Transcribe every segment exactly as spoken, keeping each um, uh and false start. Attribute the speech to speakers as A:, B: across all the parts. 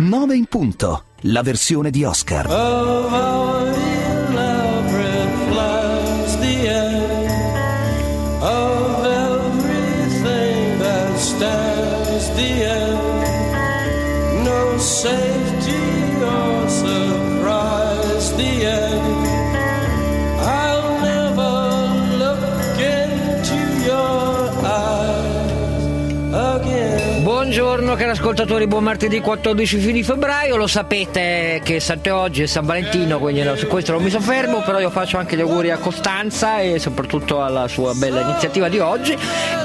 A: nove in punto, la versione di Oscar.
B: Of our elaborate plans, the end of everything that stands, the end, no safety or surprise, the end. I'll never look into your eyes again.
C: Buongiorno cari ascoltatori, buon martedì quattordici di febbraio. Lo sapete che sette oggi è San Valentino, quindi no, su questo non mi soffermo, però io faccio anche gli auguri a Costanza e soprattutto alla sua bella iniziativa di oggi.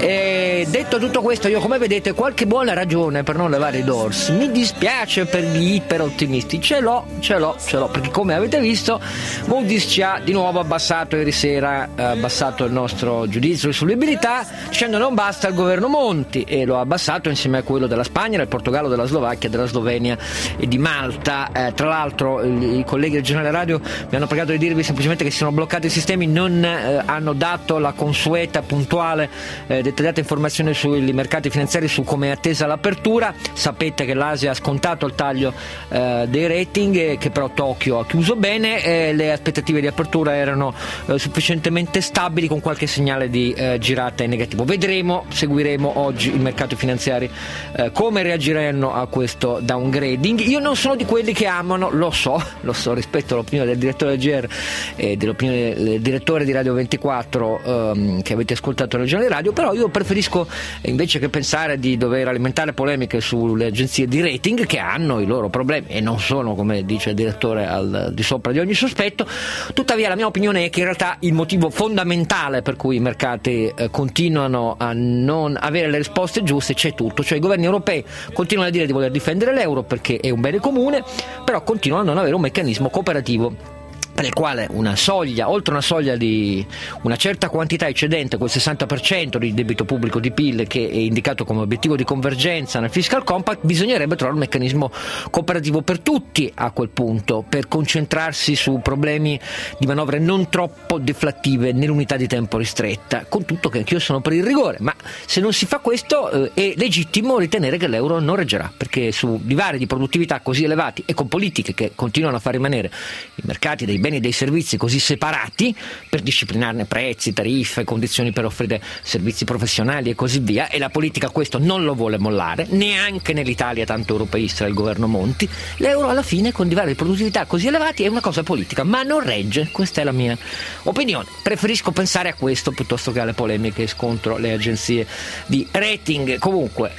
C: E detto tutto questo, io come vedete qualche buona ragione per non levare i Doors. Mi dispiace per gli iperottimisti, ce l'ho, ce l'ho, ce l'ho, perché come avete visto Moody's ci ha di nuovo abbassato ieri sera, eh, abbassato il nostro giudizio di solvibilità, dicendo non basta il governo Monti, e lo ha abbassato insieme a quello della Spagna, del Portogallo, della Slovacchia, della Slovenia e di Malta. Eh, tra l'altro i, i colleghi del Giornale Radio mi hanno pregato di dirvi semplicemente che si sono bloccati i sistemi, non eh, hanno dato la consueta, puntuale, eh, dettagliata informazione sui mercati finanziari, su come è attesa l'apertura. Sapete che l'Asia ha scontato il taglio eh, dei rating, e che però Tokyo ha chiuso bene. Eh, le aspettative di apertura erano eh, sufficientemente stabili, con qualche segnale di eh, girata in negativo. Vedremo, seguiremo oggi i mercati finanziari eh, come reagiranno a questo downgrading. Io non sono di quelli che amano, lo so, lo so, rispetto all'opinione del direttore del G R e dell'opinione del direttore di Radio ventiquattro ehm, che avete ascoltato nel Giornale Radio, però io preferisco, invece che pensare di dover alimentare polemiche sulle agenzie di rating, che hanno i loro problemi e non sono, come dice il direttore, al di sopra di ogni sospetto. Tuttavia la mia opinione è che in realtà il motivo fondamentale per cui i mercati eh, continuano a non avere le risposte giuste c'è tutto, cioè i governi europei continuano a dire di voler difendere l'euro perché è un bene comune, però continuano a non avere un meccanismo cooperativo per il quale una soglia, oltre una soglia di una certa quantità eccedente quel sessanta per cento di debito pubblico di P I L, che è indicato come obiettivo di convergenza nel Fiscal Compact, bisognerebbe trovare un meccanismo cooperativo per tutti a quel punto, per concentrarsi su problemi di manovre non troppo deflattive nell'unità di tempo ristretta, con tutto che anch'io sono per il rigore, ma se non si fa questo eh, è legittimo ritenere che l'euro non reggerà, perché su divari di produttività così elevati e con politiche che continuano a far rimanere i mercati dei beni e dei servizi così separati per disciplinarne prezzi, tariffe, condizioni per offrire servizi professionali e così via, e la politica questo non lo vuole mollare, neanche nell'Italia tanto europeista del governo Monti, l'euro alla fine con divari di produttività così elevati è una cosa politica, ma non regge. Questa è la mia opinione. Preferisco pensare a questo piuttosto che alle polemiche contro le agenzie di rating. Comunque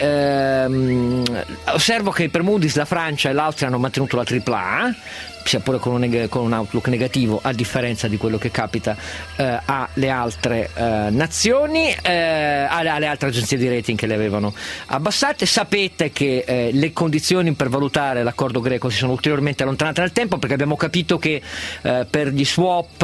C: ehm, osservo che per Moody's la Francia e l'Austria hanno mantenuto la tripla A, sia pure con un, neg- con un outlook negativo, a differenza di quello che capita eh, alle altre eh, nazioni, eh, alle, alle altre agenzie di rating che le avevano abbassate. Sapete che eh, le condizioni per valutare l'accordo greco si sono ulteriormente allontanate nel tempo, perché abbiamo capito che eh, per gli swap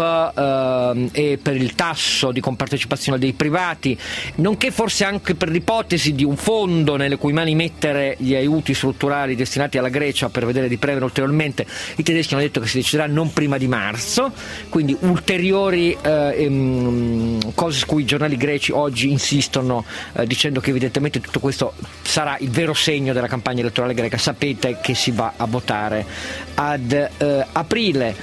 C: eh, e per il tasso di compartecipazione dei privati, nonché forse anche per l'ipotesi di un fondo nelle cui mani mettere gli aiuti strutturali destinati alla Grecia per vedere di premere ulteriormente, i tedeschi hanno detto che si deciderà non prima di marzo, quindi ulteriori eh, ehm, cose su cui i giornali greci oggi insistono, eh, dicendo che evidentemente tutto questo sarà il vero segno della campagna elettorale greca. Sapete che si va a votare ad eh, aprile.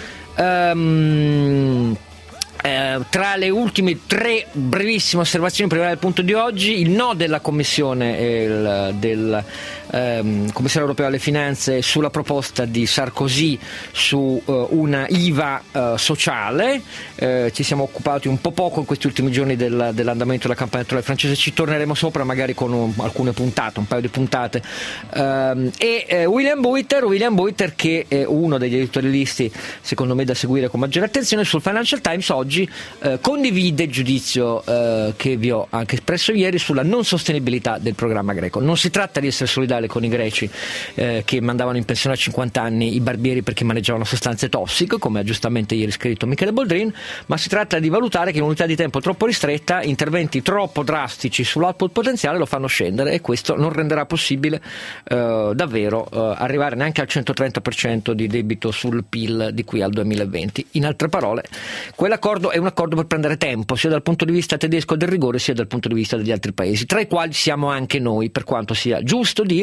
C: Um, Eh, tra le ultime tre brevissime osservazioni prima del punto di oggi, il no della Commissione eh, il, del ehm, Commissario europeo alle finanze sulla proposta di Sarkozy su eh, una I V A eh, sociale. Eh, ci siamo occupati un po' poco in questi ultimi giorni del, dell'andamento della campagna elettorale francese, ci torneremo sopra magari con un, alcune puntate, un paio di puntate. Eh, e eh, William Buiter, William Buiter che è uno degli editorialisti secondo me da seguire con maggiore attenzione sul Financial Times, oggi Eh, condivide il giudizio eh, che vi ho anche espresso ieri sulla non sostenibilità del programma greco. Non si tratta di essere solidali con i greci eh, che mandavano in pensione a cinquanta anni i barbieri perché maneggiavano sostanze tossiche, come ha giustamente ieri scritto Michele Boldrin, ma si tratta di valutare che in unità di tempo troppo ristretta interventi troppo drastici sull'output potenziale lo fanno scendere, e questo non renderà possibile eh, davvero eh, arrivare neanche al centotrenta per cento di debito sul P I L di qui al duemilaventi. In altre parole, quell'accordo è un accordo per prendere tempo, sia dal punto di vista tedesco del rigore sia dal punto di vista degli altri paesi, tra i quali siamo anche noi, per quanto sia giusto dire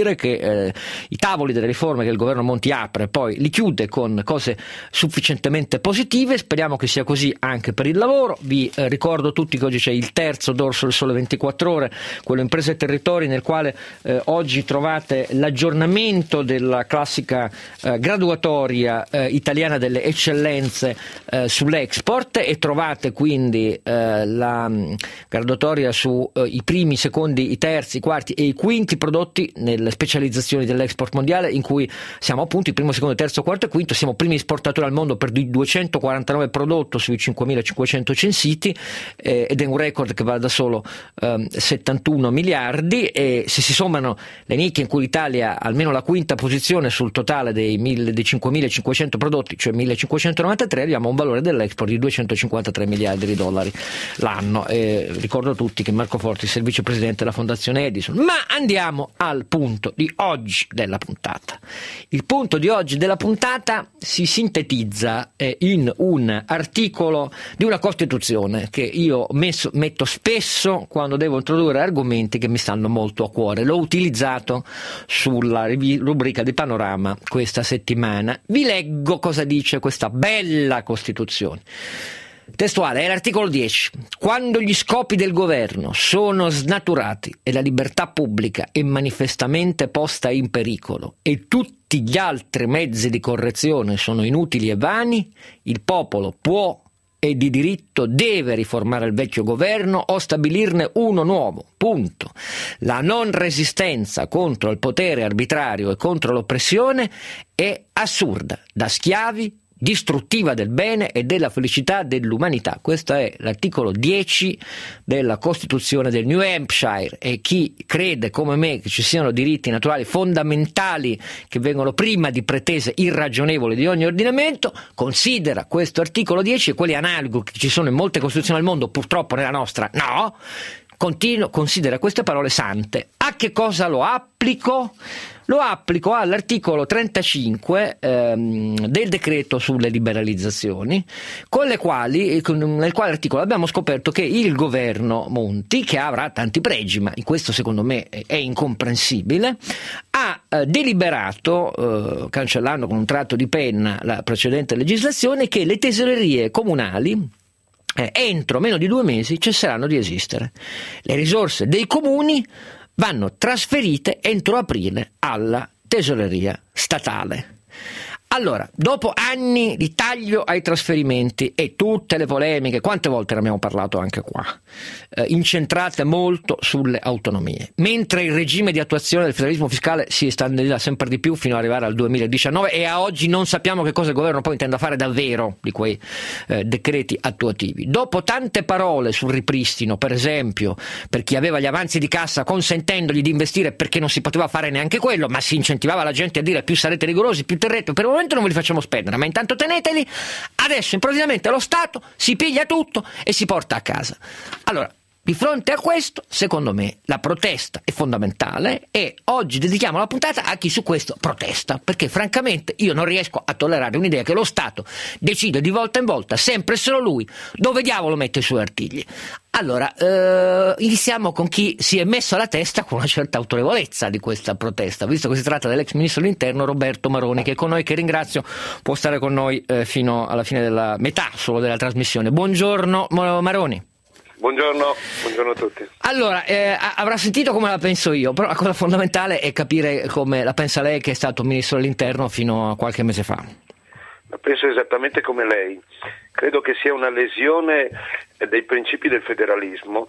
C: dire che eh, i tavoli delle riforme che il governo Monti apre poi li chiude con cose sufficientemente positive. Speriamo che sia così anche per il lavoro. Vi eh, ricordo tutti che oggi c'è il terzo dorso del Sole ventiquattro Ore, quello Imprese e Territori, nel quale eh, oggi trovate l'aggiornamento della classica eh, graduatoria eh, italiana delle eccellenze eh, sull'export, e trovate quindi eh, la mh, graduatoria su eh, i primi, i secondi, i terzi, i quarti e i quinti prodotti nelle specializzazioni dell'export mondiale, in cui siamo appunto il primo, secondo, terzo, quarto e quinto. Siamo primi esportatori al mondo per duecentoquarantanove prodotti sui cinquemilacinquecento censiti, eh, ed è un record che va da solo eh, settantuno miliardi, e se si sommano le nicchie in cui l'Italia ha almeno la quinta posizione sul totale dei, mille, dei cinquemilacinquecento prodotti, cioè millecinquecentonovantatré, abbiamo un valore dell'export di duecentocinquantatré miliardi di dollari l'anno. Eh, ricordo a tutti che Marco Fortis è il vicepresidente della Fondazione Edison. Ma andiamo al punto di oggi della puntata. Il punto di oggi della puntata si sintetizza eh, in un articolo di una Costituzione che io messo, metto spesso quando devo introdurre argomenti che mi stanno molto a cuore. L'ho utilizzato sulla rubrica di Panorama questa settimana. Vi leggo cosa dice questa bella Costituzione. Testuale, è l'articolo dieci. Quando gli scopi del governo sono snaturati e la libertà pubblica è manifestamente posta in pericolo e tutti gli altri mezzi di correzione sono inutili e vani, il popolo può e di diritto deve riformare il vecchio governo o stabilirne uno nuovo. Punto. La non resistenza contro il potere arbitrario e contro l'oppressione è assurda, da schiavi, distruttiva del bene e della felicità dell'umanità. Questo è l'articolo dieci della Costituzione del New Hampshire, e chi crede come me che ci siano diritti naturali fondamentali che vengono prima di pretese irragionevoli di ogni ordinamento considera questo articolo dieci e quelli analoghi che ci sono in molte Costituzioni al mondo, purtroppo nella nostra no, continuo, considera queste parole sante. A che cosa lo applico? Lo applico all'articolo trentacinque ehm, del decreto sulle liberalizzazioni, con le quali, nel quale articolo abbiamo scoperto che il governo Monti, che avrà tanti pregi, ma in questo secondo me è incomprensibile, ha eh, deliberato, eh, cancellando con un tratto di penna la precedente legislazione, che le tesorerie comunali eh, entro meno di due mesi cesseranno di esistere. Le risorse dei comuni vanno trasferite entro aprile alla tesoreria statale. Allora, dopo anni di taglio ai trasferimenti e tutte le polemiche, quante volte ne abbiamo parlato anche qua, eh, incentrate molto sulle autonomie, mentre il regime di attuazione del federalismo fiscale si estende sempre di più fino ad arrivare al duemiladiciannove, e a oggi non sappiamo che cosa il governo poi intenda fare davvero di quei eh, decreti attuativi. Dopo tante parole sul ripristino, per esempio, per chi aveva gli avanzi di cassa, consentendogli di investire perché non si poteva fare neanche quello, ma si incentivava la gente a dire più sarete rigorosi, più terrete, per non ve li facciamo spendere, ma intanto teneteli. Adesso improvvisamente lo Stato si piglia tutto e si porta a casa. Allora, di fronte a questo, secondo me, la protesta è fondamentale, e oggi dedichiamo la puntata a chi su questo protesta, perché francamente io non riesco a tollerare un'idea che lo Stato decide di volta in volta, sempre solo lui, dove diavolo mette i suoi artigli. Allora, eh, iniziamo con chi si è messo alla testa con una certa autorevolezza di questa protesta, visto che si tratta dell'ex ministro dell'interno Roberto Maroni, che è con noi, che ringrazio, può stare con noi eh, fino alla fine della metà solo della trasmissione. Buongiorno Maroni.
D: Buongiorno, buongiorno a tutti.
C: Allora, eh, avrà sentito come la penso io, però la cosa fondamentale è capire come la pensa lei, che è stato ministro dell'interno fino a qualche mese fa.
D: La penso esattamente come lei. Credo che sia una lesione dei principi del federalismo,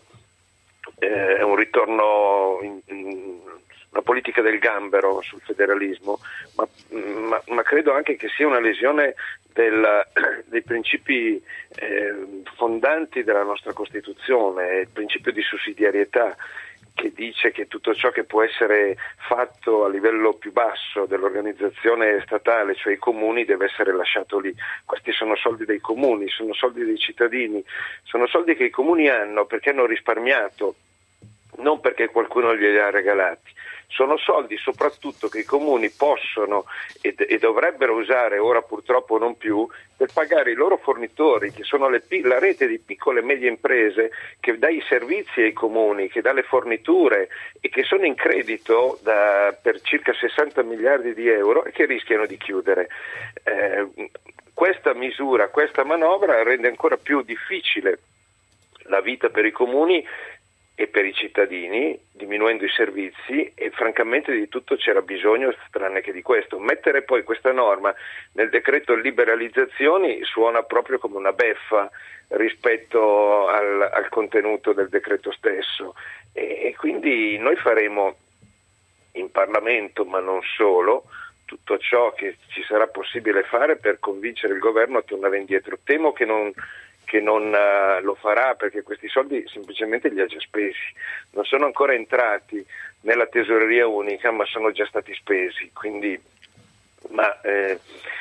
D: eh, è un ritorno in, in una politica del gambero sul federalismo, ma, ma, ma credo anche che sia una lesione del, dei principi eh, fondanti della nostra Costituzione, il principio di sussidiarietà, che dice che tutto ciò che può essere fatto a livello più basso dell'organizzazione statale, cioè i comuni, deve essere lasciato lì. Questi sono soldi dei comuni, sono soldi dei cittadini, sono soldi che i comuni hanno perché hanno risparmiato, non perché qualcuno glieli ha regalati. sono soldi soprattutto che i comuni possono e, e dovrebbero usare, ora purtroppo non più, per pagare i loro fornitori, che sono le, la rete di piccole e medie imprese che dà i servizi ai comuni, che dà le forniture e che sono in credito da, per circa sessanta miliardi di euro e che rischiano di chiudere. Eh, questa misura, questa manovra rende ancora più difficile la vita per i comuni e per i cittadini, diminuendo i servizi, e francamente di tutto c'era bisogno tranne che di questo. Mettere poi questa norma nel decreto liberalizzazioni suona proprio come una beffa rispetto al, al contenuto del decreto stesso, e, e quindi noi faremo in Parlamento, ma non solo, tutto ciò che ci sarà possibile fare per convincere il governo a tornare indietro. Temo che non che non uh, lo farà, perché questi soldi semplicemente li ha già spesi, non sono ancora entrati nella tesoreria unica, ma sono già stati spesi. Quindi, ma eh,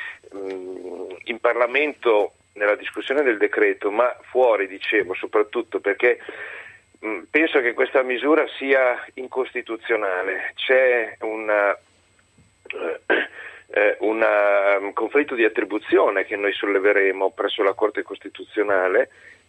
D: in Parlamento, nella discussione del decreto, ma fuori, dicevo, soprattutto perché mh, penso che questa misura sia incostituzionale. C'è una uh, Eh, un um, conflitto di attribuzione che noi solleveremo presso la Corte Costituzionale,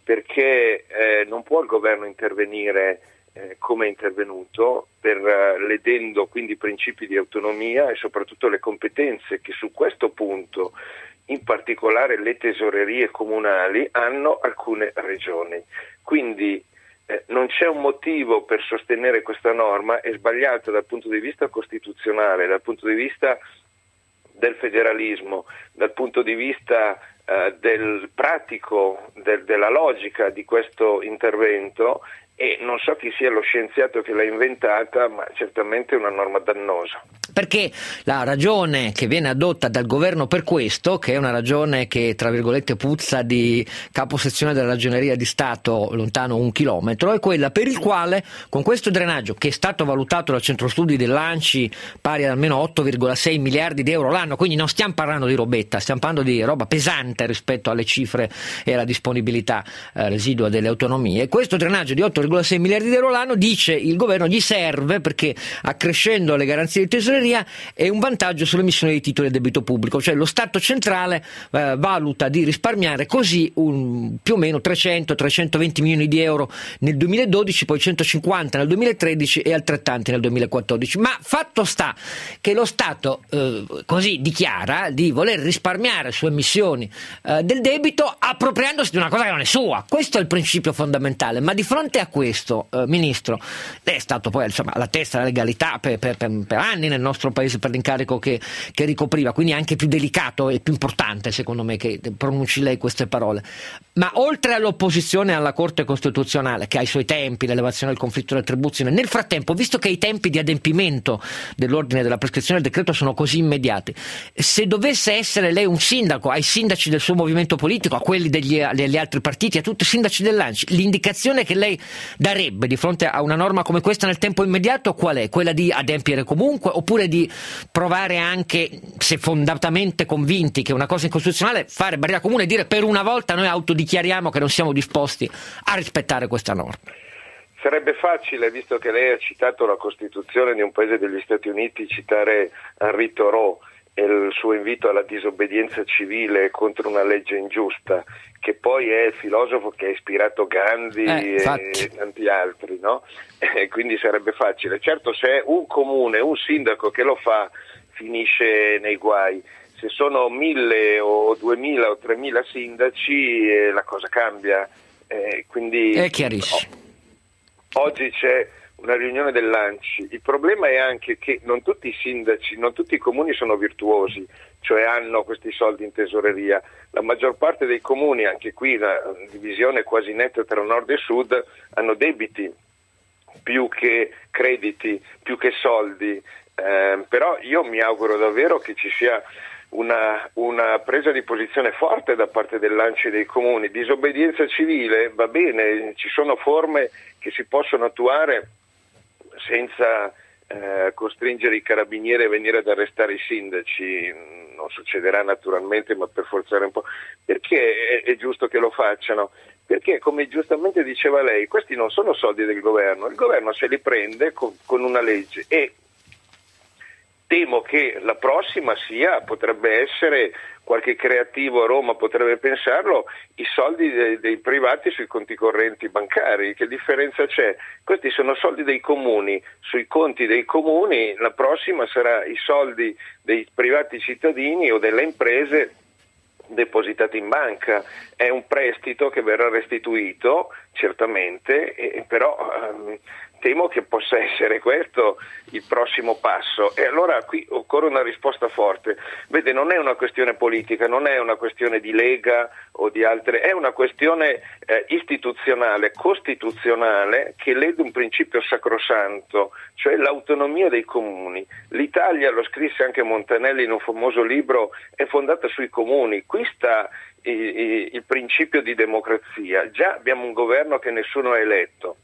D: perché eh, non può il governo intervenire eh, come è intervenuto, per, uh, ledendo quindi i principi di autonomia e soprattutto le competenze che su questo punto, in particolare le tesorerie comunali, hanno alcune regioni. Quindi eh, non c'è un motivo per sostenere questa norma, è sbagliata dal punto di vista costituzionale, dal punto di vista del federalismo, dal punto di vista eh, del pratico, del, della logica di questo intervento, e non so chi sia lo scienziato che l'ha inventata, ma certamente è una norma dannosa.
C: Perché la ragione che viene adotta dal governo per questo, che è una ragione che tra virgolette puzza di caposezione della Ragioneria di Stato lontano un chilometro, è quella per il quale con questo drenaggio, che è stato valutato dal centro studi dell'Anci pari ad almeno otto virgola sei miliardi di euro l'anno, quindi non stiamo parlando di robetta, stiamo parlando di roba pesante rispetto alle cifre e alla disponibilità eh, residua delle autonomie, questo drenaggio di otto virgola sei miliardi di euro l'anno, dice il governo, gli serve perché accrescendo le garanzie di tesoreria è un vantaggio sull'emissione dei titoli a debito pubblico, cioè lo Stato centrale eh, valuta di risparmiare così un, più o meno trecento trecentoventi milioni di euro nel duemiladodici, poi centocinquanta nel duemilatredici e altrettanti nel duemilaquattordici. Ma fatto sta che lo Stato eh, così dichiara di voler risparmiare su emissioni eh, del debito appropriandosi di una cosa che non è sua. Questo è il principio fondamentale, ma di fronte a questo, eh, Ministro, lei è stato poi insomma alla testa della legalità per, per, per, per anni nel nostro paese per l'incarico che, che ricopriva, quindi è anche più delicato e più importante secondo me che pronunci lei queste parole. Ma oltre all'opposizione alla Corte Costituzionale, che ha i suoi tempi, l'elevazione del conflitto di attribuzione, nel frattempo, visto che i tempi di adempimento dell'ordine della prescrizione del decreto sono così immediati, se dovesse essere lei un sindaco, ai sindaci del suo movimento politico, a quelli degli, degli altri partiti, a tutti i sindaci dell'Anci, l'indicazione che lei darebbe di fronte a una norma come questa nel tempo immediato qual è? Quella di adempiere comunque, oppure di provare anche, se fondatamente convinti che è una cosa incostituzionale, fare barriera comune e dire per una volta noi autodichiariamo che non siamo disposti a rispettare questa norma?
D: Sarebbe facile, visto che lei ha citato la Costituzione di un paese degli Stati Uniti, citare Henri Thoreau e il suo invito alla disobbedienza civile contro una legge ingiusta, che poi è il filosofo che ha ispirato Gandhi eh, e tanti altri, no? E quindi sarebbe facile. Certo, se è un comune, un sindaco che lo fa, finisce nei guai. Se sono mille o duemila o tremila sindaci, eh, la cosa cambia. Eh, quindi
C: è chiarissimo.
D: O- oggi c'è una riunione dell'Anci. Il problema è anche che non tutti i sindaci, non tutti i comuni sono virtuosi, cioè hanno questi soldi in tesoreria. La maggior parte dei comuni, anche qui una divisione quasi netta tra nord e sud, hanno debiti più che crediti, più che soldi. Eh, però io mi auguro davvero che ci sia una, una presa di posizione forte da parte dell'Anci e dei comuni. Disobbedienza civile va bene, ci sono forme che si possono attuare senza eh, costringere i carabinieri a venire ad arrestare i sindaci. Non succederà naturalmente, ma per forzare un po', perché è, è giusto che lo facciano, perché come giustamente diceva lei, questi non sono soldi del governo, il governo se li prende con, con una legge, e temo che la prossima sia, potrebbe essere, qualche creativo a Roma potrebbe pensarlo, i soldi dei, dei privati sui conti correnti bancari. Che differenza c'è? Questi sono soldi dei comuni, sui conti dei comuni, la prossima sarà i soldi dei privati cittadini o delle imprese depositati in banca. È un prestito che verrà restituito certamente, e, però ehm, temo che possa essere questo il prossimo passo, e allora qui occorre una risposta forte. Vede, non è una questione politica, non è una questione di Lega o di altre, è una questione eh, istituzionale, costituzionale, che lede un principio sacrosanto, cioè l'autonomia dei comuni. L'Italia, lo scrisse anche Montanelli in un famoso libro, è fondata sui comuni. Qui sta il, il principio di democrazia. Già abbiamo un governo che nessuno ha eletto.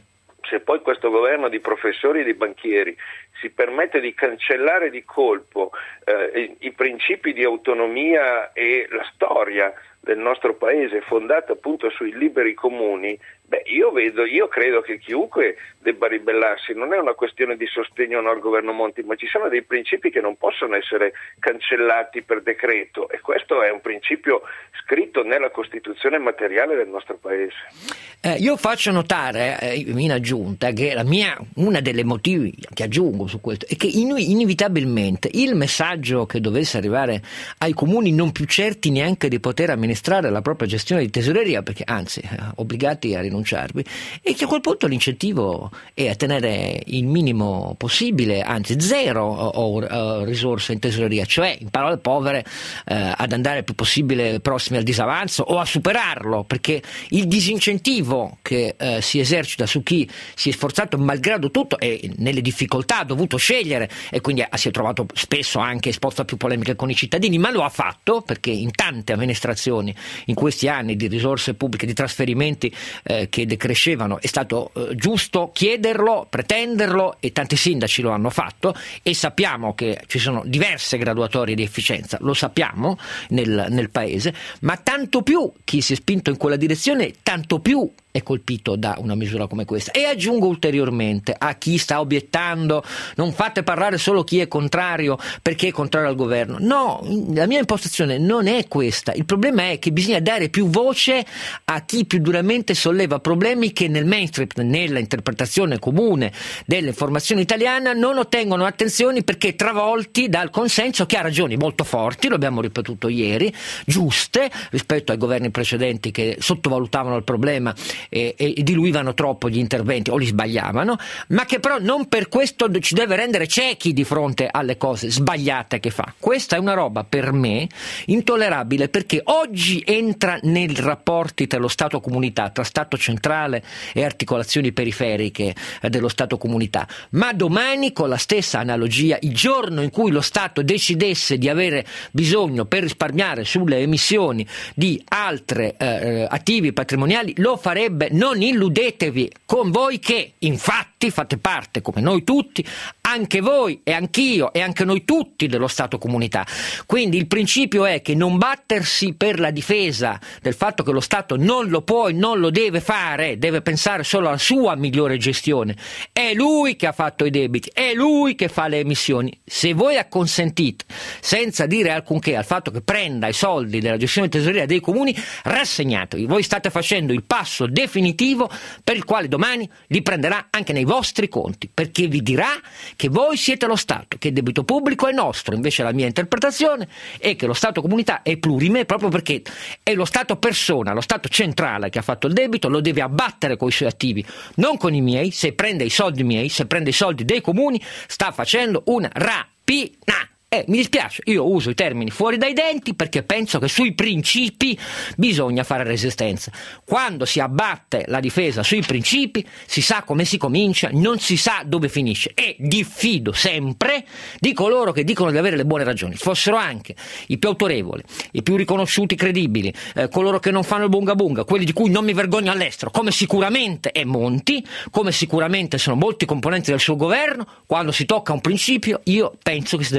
D: Se poi questo governo di professori e di banchieri si permette di cancellare di colpo eh, i, i principi di autonomia e la storia del nostro paese fondata appunto sui liberi comuni, beh, io vedo, io credo che chiunque debba ribellarsi. Non è una questione di sostegno o no al governo Monti, ma ci sono dei principi che non possono essere cancellati per decreto, e questo è un principio scritto nella Costituzione materiale del nostro paese.
C: Eh, io faccio notare eh, in aggiunta che la mia, una delle motivi che aggiungo su questo è che in, inevitabilmente il messaggio che dovesse arrivare ai comuni non più certi neanche di poter amministrare la propria gestione di tesoreria, perché anzi eh, obbligati a rinunciarvi, e che a quel punto l'incentivo è a tenere il minimo possibile, anzi zero o, o, o risorse in tesoreria, cioè in parole povere eh, ad andare il più possibile prossimi al disavanzo o a superarlo, perché il disincentivo che eh, si esercita su chi si è sforzato malgrado tutto e nelle difficoltà ha dovuto scegliere, e quindi si è trovato spesso anche esposto a più polemiche con i cittadini, ma lo ha fatto perché in tante amministrazioni in questi anni di risorse pubbliche, di trasferimenti eh, che decrescevano, è stato eh, giusto chiederlo, pretenderlo, e tanti sindaci lo hanno fatto, e sappiamo che ci sono diverse graduatorie di efficienza, lo sappiamo nel, nel paese, ma tanto più chi si è spinto in quella direzione, tanto più è colpito da una misura come questa. E aggiungo ulteriormente a chi sta obiettando: non fate parlare solo chi è contrario perché è contrario al governo. No, la mia impostazione non è questa. Il problema è che bisogna dare più voce a chi più duramente solleva problemi che nel mainstream, nella interpretazione comune dell'informazione italiana, non ottengono attenzioni perché travolti dal consenso che ha ragioni molto forti, lo abbiamo ripetuto ieri, giuste rispetto ai governi precedenti che sottovalutavano il problema e, e diluivano troppo gli interventi o li sbagliavano, ma che però non per questo ci deve rendere ciechi di fronte alle cose sbagliate che fa. Questa è una roba per me intollerabile, perché oggi entra nei rapporti tra lo Stato comunità, tra Stato centrale e articolazioni periferiche dello Stato comunità, ma domani, con la stessa analogia, il giorno in cui lo Stato decidesse di avere bisogno per risparmiare sulle emissioni di altre eh, attivi patrimoniali, lo farebbe. Non illudetevi con voi che infatti fate parte, come noi tutti, anche voi e anch'io e anche noi tutti, dello Stato comunità. Quindi il principio è che non battersi per la difesa del fatto che lo Stato non lo può e non lo deve fare, deve pensare solo alla sua migliore gestione. È lui che ha fatto i debiti, è lui che fa le emissioni. Se voi acconsentite senza dire alcunché al fatto che prenda i soldi della gestione di tesoreria dei comuni, rassegnatevi, voi state facendo il passo definitivo per il quale domani li prenderà anche nei vostri conti, perché vi dirà che voi siete lo Stato, che il debito pubblico è nostro. Invece la mia interpretazione è che lo Stato comunità è plurime proprio perché è lo Stato persona, lo Stato centrale che ha fatto il debito, lo deve abbattere con i suoi attivi, non con i miei. Se prende i soldi miei, se prende i soldi dei comuni, sta facendo una rapina. Eh, mi dispiace, io uso i termini fuori dai denti perché penso che sui principi bisogna fare resistenza. Quando si abbatte la difesa sui principi si sa come si comincia, non si sa dove finisce, e diffido sempre di coloro che dicono di avere le buone ragioni, fossero anche i più autorevoli, i più riconosciuti, credibili, eh, coloro che non fanno il bunga bunga, quelli di cui non mi vergogno all'estero, come sicuramente è Monti, come sicuramente sono molti componenti del suo governo. Quando si tocca un principio io penso che si debba reagire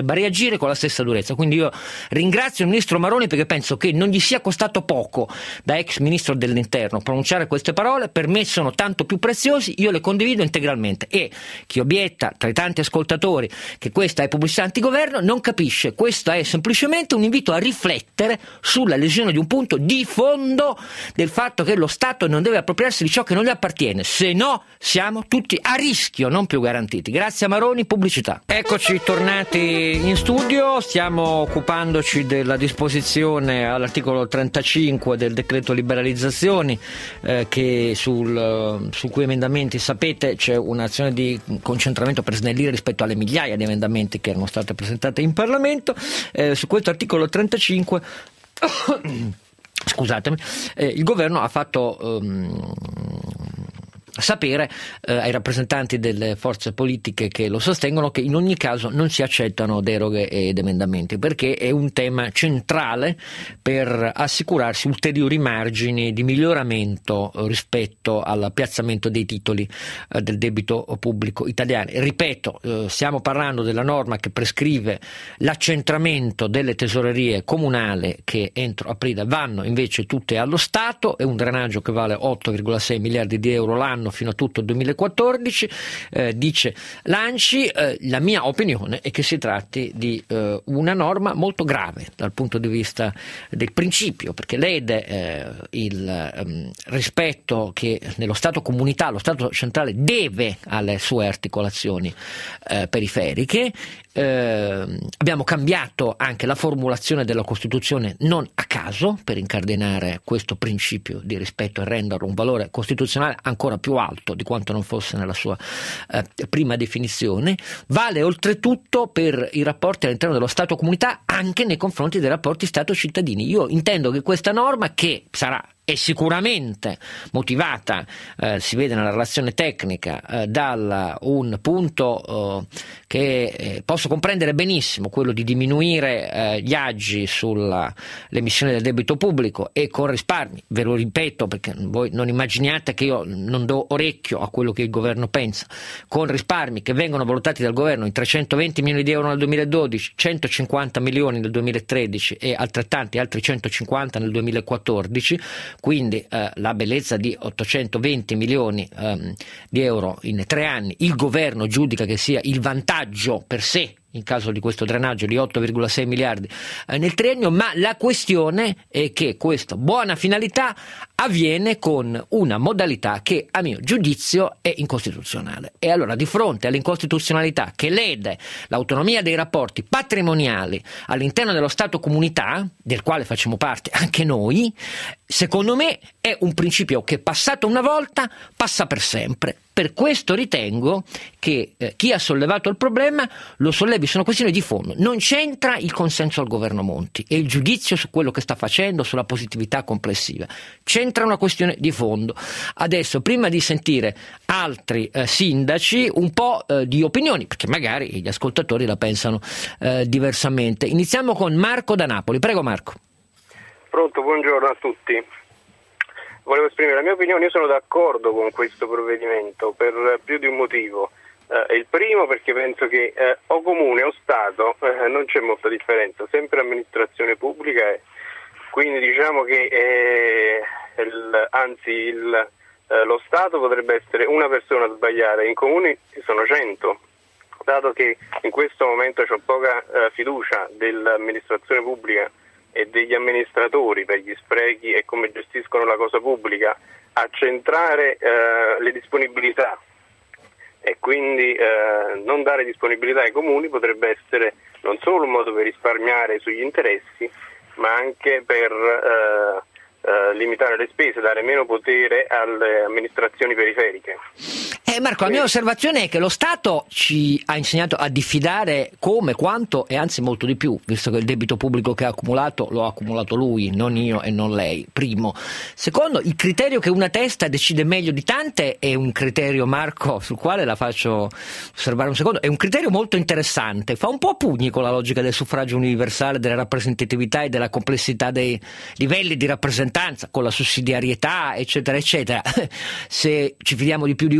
C: reagire con la stessa durezza. Quindi io ringrazio il ministro Maroni, perché penso che non gli sia costato poco, da ex ministro dell'interno, pronunciare queste parole. Per me sono tanto più preziosi, io le condivido integralmente, e chi obietta tra i tanti ascoltatori che questa è pubblicità antigoverno non capisce. Questo è semplicemente un invito a riflettere sulla lesione di un punto di fondo del fatto che lo Stato non deve appropriarsi di ciò che non gli appartiene, se no siamo tutti a rischio, non più garantiti. Grazie a Maroni, pubblicità. Eccoci tornati in studio, stiamo occupandoci della disposizione all'articolo trentacinque del decreto liberalizzazioni, eh, che sul, su cui emendamenti, sapete, c'è un'azione di concentramento per snellire rispetto alle migliaia di emendamenti che erano state presentate in Parlamento. Eh, su questo articolo trentacinque scusatemi, eh, il governo ha fatto um, sapere eh, ai rappresentanti delle forze politiche che lo sostengono che in ogni caso non si accettano deroghe ed emendamenti, perché è un tema centrale per assicurarsi ulteriori margini di miglioramento rispetto al piazzamento dei titoli eh, del debito pubblico italiano. E ripeto, eh, stiamo parlando della norma che prescrive l'accentramento delle tesorerie comunali, che entro aprile vanno invece tutte allo Stato, è un drenaggio che vale otto virgola sei miliardi di euro l'anno fino a tutto il duemilaquattordici, eh, dice l'ANCI. Eh, la mia opinione è che si tratti di eh, una norma molto grave dal punto di vista del principio, perché lede eh, il ehm, rispetto che nello Stato comunità, lo Stato centrale deve alle sue articolazioni eh, periferiche. Eh, abbiamo cambiato anche la formulazione della Costituzione non a caso, per incardinare questo principio di rispetto e renderlo un valore costituzionale ancora più alto di quanto non fosse nella sua eh, prima definizione. Vale oltretutto per i rapporti all'interno dello Stato comunità, anche nei confronti dei rapporti Stato-cittadini. Io intendo che questa norma, che sarà è sicuramente motivata, eh, si vede nella relazione tecnica, eh, da un punto eh, che eh, posso comprendere benissimo, quello di diminuire eh, gli aggi sull'emissione del debito pubblico e con risparmi. Ve lo ripeto perché voi non immaginiate che io non do orecchio a quello che il governo pensa, con risparmi che vengono valutati dal governo in trecentoventi milioni di euro nel duemiladodici, centocinquanta milioni nel duemilatredici e altrettanti altri centocinquanta nel duemilaquattordici. Quindi eh, la bellezza di ottocentoventi milioni ehm, di euro in tre anni, il governo giudica che sia il vantaggio per sé in caso di questo drenaggio di otto virgola sei miliardi eh, nel triennio, ma la questione è che questa buona finalità avviene con una modalità che a mio giudizio è incostituzionale. E allora, di fronte all'incostituzionalità che lede l'autonomia dei rapporti patrimoniali all'interno dello Stato comunità, del quale facciamo parte anche noi, secondo me è un principio che, passato una volta, passa per sempre. Per questo ritengo che eh, chi ha sollevato il problema lo sollevi su una questione di fondo. Non c'entra il consenso al governo Monti e il giudizio su quello che sta facendo, sulla positività complessiva. C'entra una questione di fondo. Adesso, prima di sentire altri eh, sindaci, un po' eh, di opinioni, perché magari gli ascoltatori la pensano eh, diversamente. Iniziamo con Marco da Napoli. Prego Marco.
E: Pronto, buongiorno a tutti. Volevo esprimere la mia opinione. Io sono d'accordo con questo provvedimento per più di un motivo. Eh, il primo, perché penso che eh, o comune o Stato eh, non c'è molta differenza, sempre amministrazione pubblica è. Quindi diciamo che eh, il, anzi il, eh, lo Stato potrebbe essere una persona a sbagliare, in comuni sono cento. Dato che in questo momento ho poca eh, fiducia dell'amministrazione pubblica e degli amministratori per gli sprechi e come gestiscono la cosa pubblica, a centrare eh, le disponibilità e quindi eh, non dare disponibilità ai comuni potrebbe essere non solo un modo per risparmiare sugli interessi, ma anche per eh, eh, limitare le spese, dare meno potere alle amministrazioni periferiche.
C: Eh Marco, la mia osservazione è che lo Stato ci ha insegnato a diffidare come, quanto e anzi molto di più, visto che il debito pubblico che ha accumulato lo ha accumulato lui, non io e non lei, primo. Secondo, il criterio che una testa decide meglio di tante è un criterio, Marco, sul quale la faccio osservare un secondo, è un criterio molto interessante, fa un po' a pugni con la logica del suffragio universale, della rappresentatività e della complessità dei livelli di rappresentanza, con la sussidiarietà, eccetera, eccetera. Se ci fidiamo di più di uno,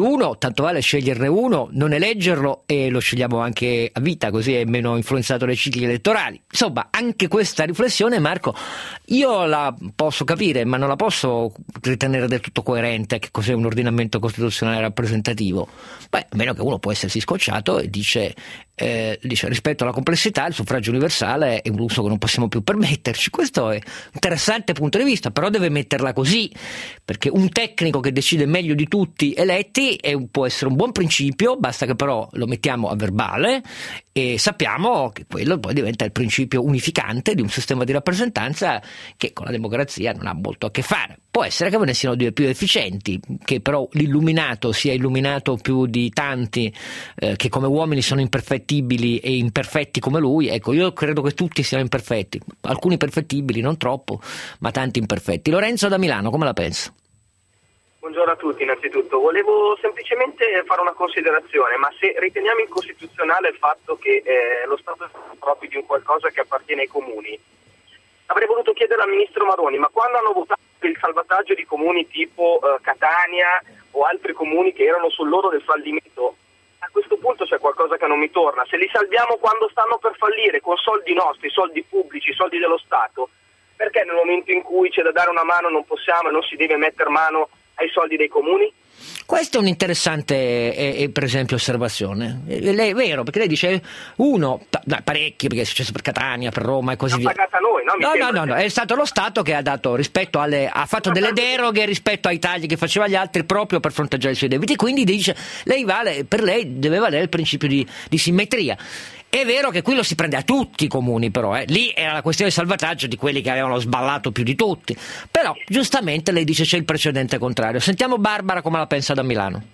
C: tanto vale sceglierne uno, non eleggerlo e lo scegliamo anche a vita, così è meno influenzato dai cicli elettorali. Insomma, anche questa riflessione, Marco, io la posso capire, ma non la posso ritenere del tutto coerente. Che cos'è un ordinamento costituzionale rappresentativo? Beh, a meno che uno può essersi scocciato e dice, eh, dice rispetto alla complessità il suffragio universale è un lusso che non possiamo più permetterci. Questo è un interessante punto di vista, però deve metterla così, perché un tecnico che decide meglio di tutti eletti è, può essere un buon principio, basta che però lo mettiamo a verbale e sappiamo che quello poi diventa il principio unificante di un sistema di rappresentanza che con la democrazia non ha molto a che fare. Può essere che ve ne siano due più efficienti, che però l'illuminato sia illuminato più di tanti eh, che come uomini sono imperfettibili e imperfetti come lui. Ecco, io credo che tutti siano imperfetti, alcuni perfettibili, non troppo, ma tanti imperfetti. Lorenzo da Milano, come la pensa?
E: Buongiorno a tutti, innanzitutto. Volevo semplicemente fare una considerazione, ma se riteniamo incostituzionale il fatto che eh, lo Stato è proprio di un qualcosa che appartiene ai comuni, avrei voluto chiedere al ministro Maroni, ma quando hanno votato il salvataggio di comuni tipo eh, Catania o altri comuni che erano sull'orlo del fallimento, a questo punto c'è qualcosa che non mi torna. Se li salviamo quando stanno per fallire con soldi nostri, soldi pubblici, soldi dello Stato, perché nel momento in cui c'è da dare una mano non possiamo e non si deve mettere mano ai soldi dei comuni?
C: Questa è un'interessante eh, per esempio osservazione. Lei è vero, perché lei dice uno, parecchi, perché è successo per Catania, per Roma e così via.
E: Pagata noi, no? Mi
C: no, no, no, no, è stato lo Stato che ha dato rispetto alle, ha fatto delle deroghe rispetto ai tagli che faceva gli altri proprio per fronteggiare i suoi debiti, quindi dice lei vale, per lei deve valere il principio di, di simmetria. È vero che qui lo si prende a tutti i comuni, però eh. lì era la questione di salvataggio di quelli che avevano sballato più di tutti. Però giustamente lei dice c'è il precedente contrario. Sentiamo Barbara come la pensa da Milano.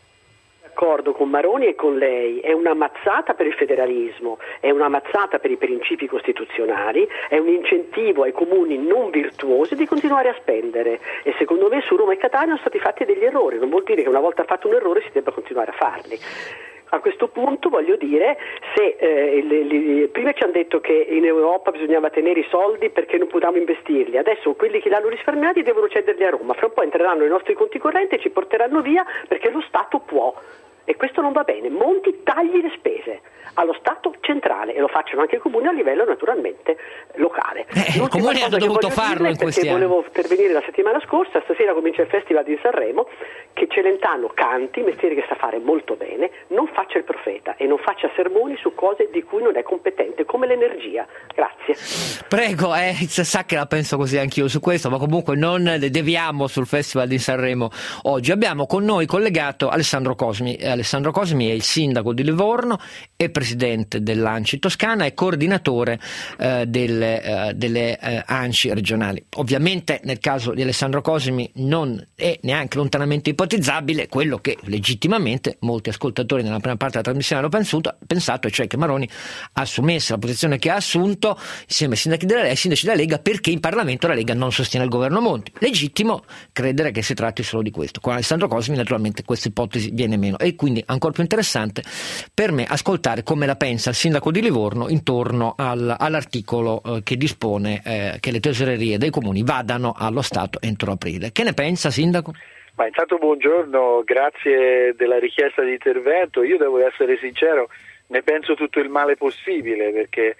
F: D'accordo con Maroni e con lei, è una mazzata per il federalismo, è una mazzata per i principi costituzionali, è un incentivo ai comuni non virtuosi di continuare a spendere e secondo me su Roma e Catania sono stati fatti degli errori, non vuol dire che una volta fatto un errore si debba continuare a farli. A questo punto voglio dire, se eh, le, le, prima ci hanno detto che in Europa bisognava tenere i soldi perché non potevamo investirli, adesso quelli che li hanno risparmiati devono cederli a Roma, fra un po' entreranno nei nostri conti correnti e ci porteranno via perché lo Stato può. E questo non va bene. Monti tagli le spese allo Stato centrale e lo facciano anche i comuni a livello naturalmente locale.
C: Eh, I comuni hanno dovuto farlo in questi anni.
F: Volevo intervenire la settimana scorsa, stasera comincia il Festival di Sanremo, che Celentano canti, mestiere che sa fare molto bene, non faccia il profeta e non faccia sermoni su cose di cui non è competente, come l'energia. Grazie.
C: Prego, eh, sa che la penso così anch'io su questo, ma comunque non deviamo sul Festival di Sanremo oggi. Abbiamo con noi collegato Alessandro Cosmi. Alessandro Cosmi è il sindaco di Livorno, è presidente dell'Anci Toscana e coordinatore eh, delle, eh, delle eh, Anci regionali. Ovviamente nel caso di Alessandro Cosmi non è neanche lontanamente ipotizzabile quello che legittimamente molti ascoltatori nella prima parte della trasmissione hanno pensato, pensato, e cioè che Maroni assumesse la posizione che ha assunto insieme ai sindaci della, ai sindaci della Lega perché in Parlamento la Lega non sostiene il governo Monti. Legittimo credere che si tratti solo di questo. Con Alessandro Cosmi naturalmente questa ipotesi viene meno e quindi ancora più interessante per me ascoltare come la pensa il sindaco di Livorno intorno al, all'articolo eh, che dispone eh, che le tesorerie dei comuni vadano allo Stato entro aprile. Che ne pensa, sindaco?
G: Ma intanto buongiorno, grazie della richiesta di intervento. Io devo essere sincero, ne penso tutto il male possibile, perché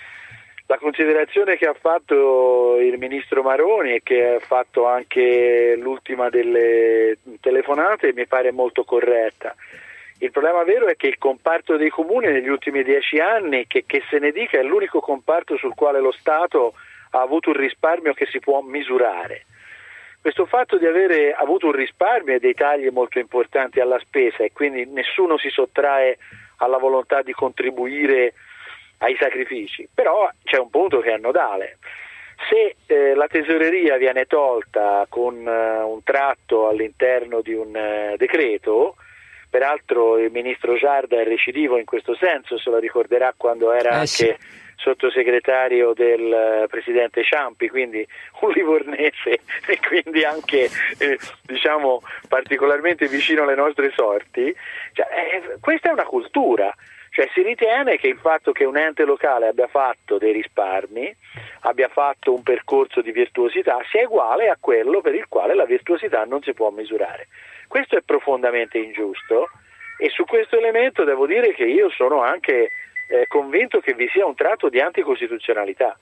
G: la considerazione che ha fatto il ministro Maroni e che ha fatto anche l'ultima delle telefonate mi pare molto corretta. Il problema vero è che il comparto dei comuni negli ultimi dieci anni, che, che se ne dica, è l'unico comparto sul quale lo Stato ha avuto un risparmio che si può misurare. Questo fatto di avere avuto un risparmio e dei tagli molto importanti alla spesa e quindi nessuno si sottrae alla volontà di contribuire ai sacrifici, però c'è un punto che è nodale. Se eh, la tesoreria viene tolta con uh, un tratto all'interno di un uh, decreto, peraltro il ministro Giarda è recidivo in questo senso, se lo ricorderà quando era
C: eh,
G: anche
C: sì.
G: sottosegretario del uh, presidente Ciampi, quindi un livornese e quindi anche eh, diciamo particolarmente vicino alle nostre sorti. Cioè, eh, questa è una cultura. Cioè si ritiene che il fatto che un ente locale abbia fatto dei risparmi, abbia fatto un percorso di virtuosità, sia uguale a quello per il quale la virtuosità non si può misurare. Questo è profondamente ingiusto e su questo elemento devo dire che io sono anche eh, convinto che vi sia un tratto di anticostituzionalità.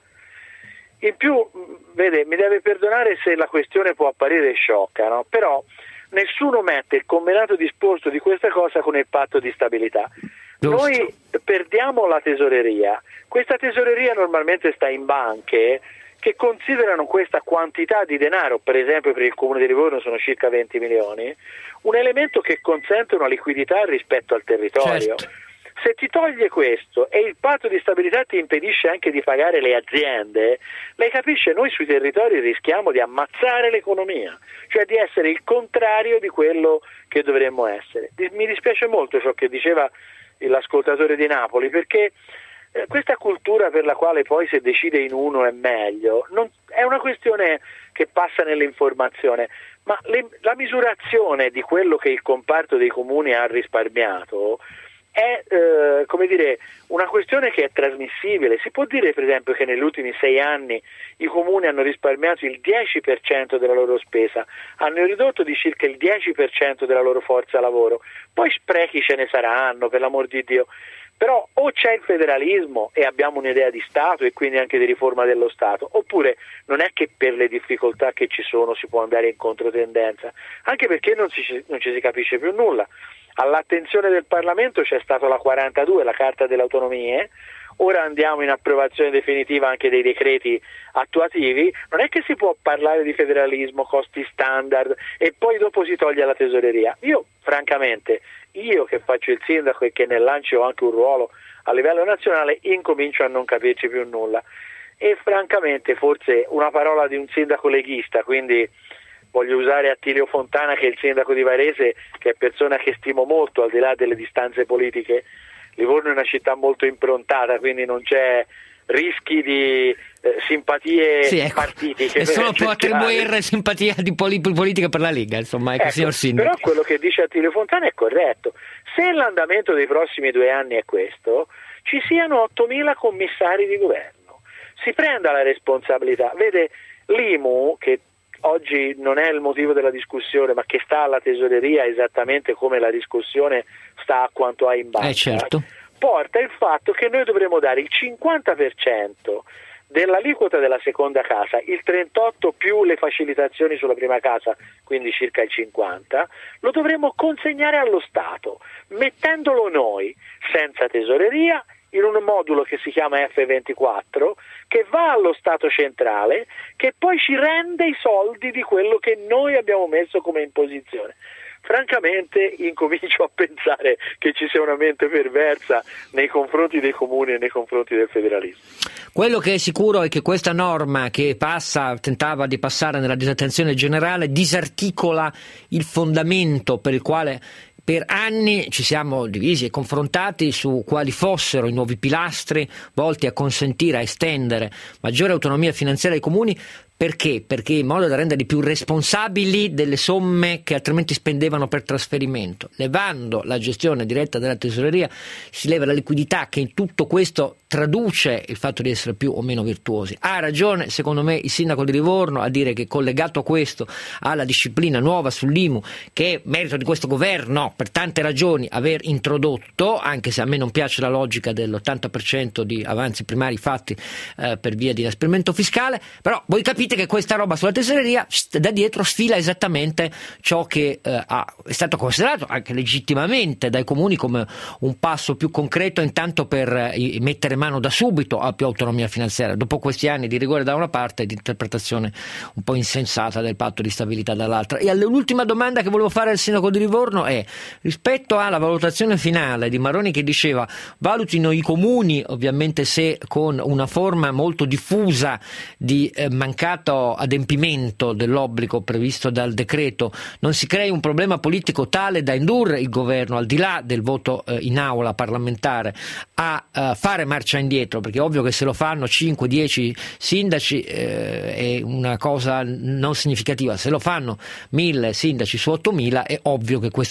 G: In più, vede, mi deve perdonare se la questione può apparire sciocca, no? Però nessuno mette il combinato disposto di questa cosa con il patto di stabilità. Giusto. Noi perdiamo la tesoreria, questa tesoreria normalmente sta in banche che considerano questa quantità di denaro, per esempio per il Comune di Livorno sono circa venti milioni, un elemento che consente una liquidità rispetto al territorio. Certo. Se ti toglie questo e il patto di stabilità ti impedisce anche di pagare le aziende, lei capisce, noi sui territori rischiamo di ammazzare l'economia, cioè di essere il contrario di quello che dovremmo essere. Mi dispiace molto ciò che diceva l'ascoltatore di Napoli, perché eh, questa cultura per la quale poi se decide in uno è meglio, non, è una questione che passa nell'informazione, ma le, la misurazione di quello che il comparto dei comuni ha risparmiato è eh, come dire una questione che è trasmissibile. Si può dire per esempio che negli ultimi sei anni i comuni hanno risparmiato il dieci per cento della loro spesa, hanno ridotto di circa il dieci per cento della loro forza lavoro, poi sprechi ce ne saranno, per l'amor di Dio, però o c'è il federalismo e abbiamo un'idea di Stato e quindi anche di riforma dello Stato, oppure non è che per le difficoltà che ci sono si può andare in controtendenza, anche perché non, si, non ci si capisce più nulla. All'attenzione del Parlamento c'è stata la quarantadue, la Carta delle Autonomie, ora andiamo in approvazione definitiva anche dei decreti attuativi, non è che si può parlare di federalismo, costi standard e poi dopo si toglie la tesoreria. Io francamente, io che faccio il sindaco e che nel lancio ho anche un ruolo a livello nazionale, incomincio a non capirci più nulla e francamente forse una parola di un sindaco leghista, quindi voglio usare Attilio Fontana che è il sindaco di Varese, che è persona che stimo molto al di là delle distanze politiche. Livorno è una città molto improntata, quindi non c'è rischi di eh, simpatie sì, ecco. partitiche.
C: Nessuno può attribuire simpatia di poli- politica per la Lega, insomma, ecco, ecco, signor sindaco.
G: Però quello che dice Attilio Fontana è corretto. Se l'andamento dei prossimi due anni è questo, ci siano ottomila commissari di governo. Si prenda la responsabilità. Vede, l'I M U, che oggi non è il motivo della discussione, ma che sta alla tesoreria esattamente come la discussione sta a quanto ha in banca,
C: eh certo.
G: porta il fatto che noi dovremo dare il cinquanta per cento dell'aliquota della seconda casa, il trentotto più le facilitazioni sulla prima casa, quindi circa il cinquanta, lo dovremo consegnare allo Stato, mettendolo noi senza tesoreria in un modulo che si chiama F ventiquattro, che va allo Stato centrale, che poi ci rende i soldi di quello che noi abbiamo messo come imposizione. Francamente incomincio a pensare che ci sia una mente perversa nei confronti dei comuni e nei confronti del federalismo.
C: Quello che è sicuro è che questa norma che passa, tentava di passare nella disattenzione generale, disarticola il fondamento per il quale per anni ci siamo divisi e confrontati su quali fossero i nuovi pilastri volti a consentire, a estendere maggiore autonomia finanziaria ai comuni. Perché? Perché in modo da renderli più responsabili delle somme che altrimenti spendevano per trasferimento. Levando la gestione diretta della tesoreria si leva la liquidità che in tutto questo traduce il fatto di essere più o meno virtuosi. Ha ragione secondo me il sindaco di Livorno a dire che collegato a questo alla disciplina nuova sull'I M U, che è merito di questo governo per tante ragioni aver introdotto, anche se a me non piace la logica dell'ottanta per cento di avanzi primari fatti eh, per via di inasprimento fiscale, però voi capite che questa roba sulla tesoreria da dietro sfila esattamente ciò che eh, ha, è stato considerato anche legittimamente dai comuni come un passo più concreto intanto per eh, mettere mano da subito a più autonomia finanziaria dopo questi anni di rigore da una parte e di interpretazione un po' insensata del patto di stabilità dall'altra. E l'ultima domanda che volevo fare al sindaco di Livorno è rispetto alla valutazione finale di Maroni che diceva valutino i comuni ovviamente se con una forma molto diffusa di eh, mancato adempimento dell'obbligo previsto dal decreto non si crei un problema politico tale da indurre il governo al di là del voto eh, in aula parlamentare a uh, fare marcia indietro, perché è ovvio che se lo fanno cinque dieci sindaci eh, è una cosa non significativa, se lo fanno mille sindaci su ottomila è ovvio che questo diventa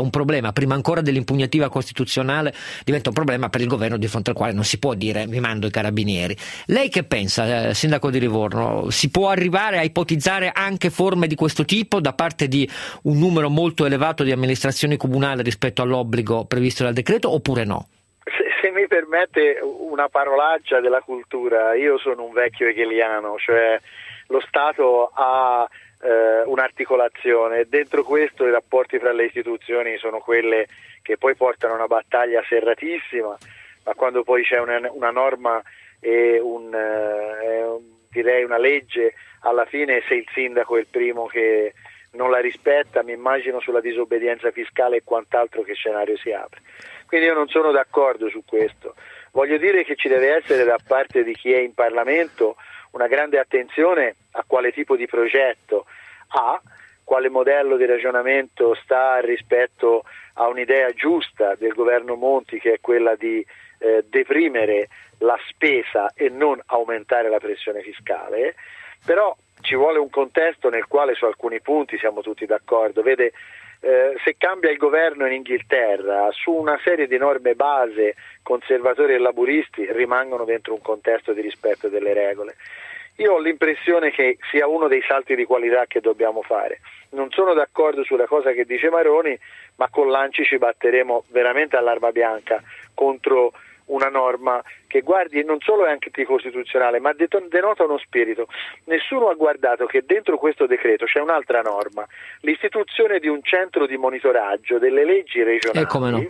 C: un problema, prima ancora dell'impugnativa costituzionale, diventa un problema per il governo di fronte al quale non si può dire vi mando i carabinieri. Lei che pensa, eh, sindaco di Livorno, si può arrivare a ipotizzare anche forme di questo tipo da parte di un numero molto elevato di amministrazioni comunali rispetto all'obbligo previsto dal decreto, oppure no?
G: Se, se mi permette una parolaccia della cultura, io sono un vecchio hegeliano, cioè lo Stato ha eh, un'articolazione e dentro questo i rapporti fra le istituzioni sono quelle che poi portano a una battaglia serratissima, ma quando poi c'è una, una norma e un, eh, direi una legge, alla fine se il sindaco è il primo che non la rispetta, mi immagino sulla disobbedienza fiscale e quant'altro che scenario si apre. Quindi io non sono d'accordo su questo. Voglio dire che ci deve essere da parte di chi è in Parlamento una grande attenzione a quale tipo di progetto ha, quale modello di ragionamento sta rispetto a un'idea giusta del governo Monti, che è quella di eh, deprimere la spesa e non aumentare la pressione fiscale, però ci vuole un contesto nel quale su alcuni punti siamo tutti d'accordo. Vede, eh, se cambia il governo in Inghilterra, su una serie di norme base conservatori e laburisti rimangono dentro un contesto di rispetto delle regole. Io ho l'impressione che sia uno dei salti di qualità che dobbiamo fare. Non sono d'accordo sulla cosa che dice Maroni, ma con l'Anci ci batteremo veramente all'arma bianca contro una norma che, guardi, non solo è anticostituzionale, ma denota uno spirito. Nessuno ha guardato che dentro questo decreto c'è un'altra norma, l'istituzione di un centro di monitoraggio delle leggi regionali,
C: e come no,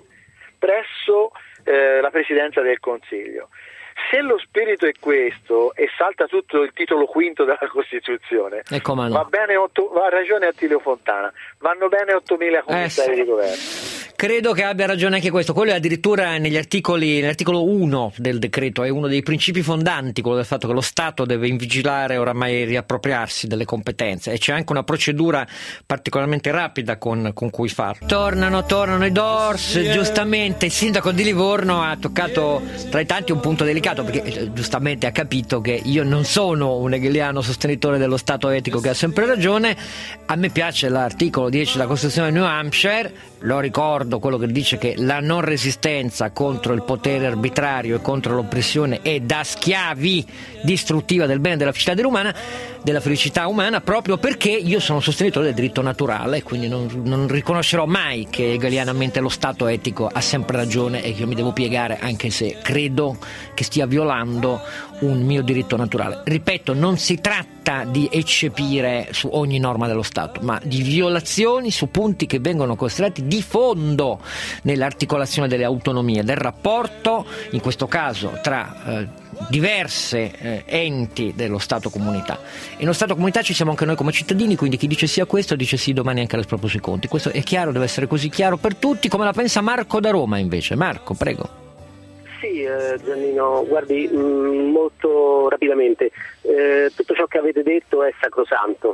G: presso eh, la Presidenza del Consiglio. Se lo spirito è questo e salta tutto il titolo quinto della Costituzione,
C: e come no,
G: va bene otto, va a ragione Attilio Fontana, vanno bene ottomila commissari eh, di governo.
C: Credo che abbia ragione anche questo. Quello è addirittura negli articoli, nell'articolo uno del decreto, è uno dei principi fondanti, quello del fatto che lo Stato deve invigilare e oramai riappropriarsi delle competenze, e c'è anche una procedura particolarmente rapida con, con cui farlo. Tornano, tornano i D O R S, yeah. Giustamente il sindaco di Livorno ha toccato tra i tanti un punto delicato, perché giustamente ha capito che io non sono un hegeliano sostenitore dello Stato etico che ha sempre ragione. A me piace l'articolo dieci della Costituzione di New Hampshire, lo ricordo, quello che dice che la non resistenza contro il potere arbitrario e contro l'oppressione è da schiavi distruttiva del bene e della felicità umana, della felicità umana, proprio perché io sono sostenitore del diritto naturale e quindi non, non riconoscerò mai che hegelianamente lo Stato etico ha sempre ragione e che io mi devo piegare anche se credo che stia violando un mio diritto naturale. Ripeto, non si tratta di eccepire su ogni norma dello Stato, ma di violazioni su punti che vengono considerati di fondo nell'articolazione delle autonomie, del rapporto, in questo caso, tra eh, diverse eh, enti dello Stato comunità. E nello Stato comunità ci siamo anche noi come cittadini, quindi chi dice sì a questo dice sì domani anche all'esproprio sui conti. Questo è chiaro, deve essere così chiaro per tutti. Come la pensa Marco da Roma invece? Marco, prego.
F: Sì, eh, Giannino, guardi, mh, molto rapidamente, eh, tutto ciò che avete detto è sacrosanto,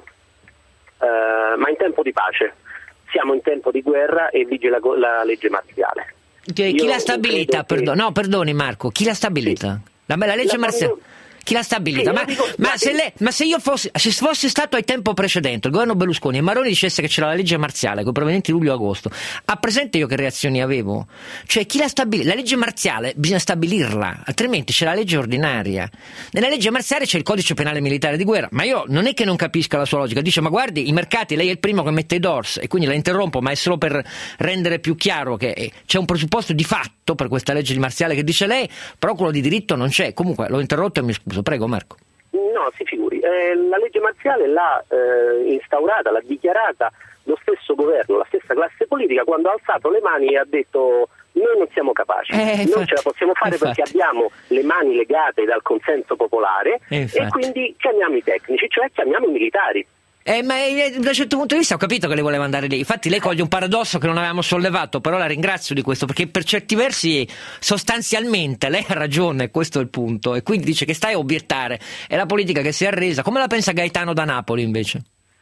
F: eh, ma in tempo di pace. Siamo in tempo di guerra e vige la, la legge marziale.
C: Chi Io l'ha stabilita? Perdo- che... No, perdoni Marco, chi l'ha stabilita? Sì. La, la legge la marziale... Quando... Chi l'ha stabilita? Sì, ma, dico, ma, se lei, ma se io fossi, se fosse stato ai tempo precedente il governo Berlusconi e Maroni dicesse che c'era la legge marziale con provvedimenti luglio e agosto, ha presente io che reazioni avevo? Cioè, chi l'ha stabilita? La legge marziale bisogna stabilirla, altrimenti c'è la legge ordinaria. Nella legge marziale c'è il codice penale militare di guerra, ma io non è che non capisca la sua logica. Dice, ma guardi, i mercati, lei è il primo che mette i D O R S, e quindi la interrompo, ma è solo per rendere più chiaro che c'è un presupposto di fatto per questa legge di marziale che dice lei, però quello di diritto non c'è. Comunque l'ho interrotto e mi scuso. Prego Marco.
F: No, si figuri, eh, la legge marziale l'ha eh, instaurata, l'ha dichiarata lo stesso governo, la stessa classe politica, quando ha alzato le mani e ha detto noi non siamo capaci,
C: eh,
F: non ce la possiamo fare
C: infatti.
F: Perché abbiamo le mani legate dal consenso popolare
C: eh,
F: e quindi chiamiamo i tecnici, cioè chiamiamo i militari.
C: Eh, ma eh, da un certo punto di vista ho capito che lei voleva andare lì. Infatti lei coglie un paradosso che non avevamo sollevato, però la ringrazio di questo, perché per certi versi sostanzialmente lei ha ragione, questo è il punto, e quindi dice che stai a obiettare, è la politica che si è arresa. Come la pensa Gaetano da Napoli invece?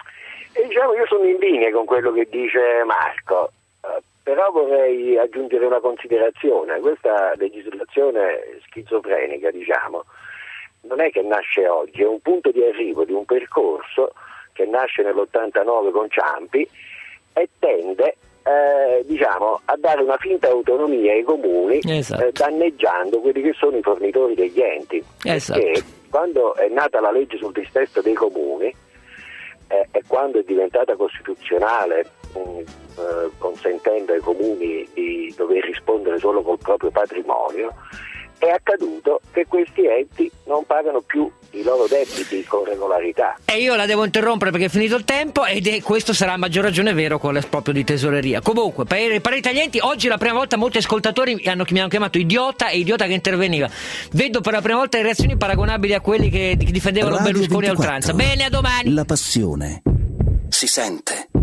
H: E diciamo, io sono in linea con quello che dice Marco, eh, però vorrei aggiungere una considerazione. Questa legislazione schizofrenica, diciamo, non è che nasce oggi, è un punto di arrivo di un percorso che nasce nell'ottantanove con Ciampi e tende eh, diciamo, a dare una finta autonomia ai comuni,
C: esatto.
H: eh, danneggiando quelli che sono i fornitori degli enti.
C: Esatto.
H: Perché quando è nata la legge sul dissesto dei comuni eh, e quando è diventata costituzionale, mh, eh, consentendo ai comuni di dover rispondere solo col proprio patrimonio, è accaduto che questi enti non pagano più i loro debiti con regolarità.
C: E io la devo interrompere perché è finito il tempo, ed è, questo sarà a maggior ragione vero con l'esproprio di tesoreria. Comunque, per, per i taglienti, oggi è la prima volta molti ascoltatori hanno, mi hanno chiamato idiota e idiota che interveniva. Vedo per la prima volta reazioni paragonabili a quelli che difendevano
A: Radio
C: Berlusconi a
A: ventiquattro,
C: oltranza. Bene, a domani.
A: La passione si sente.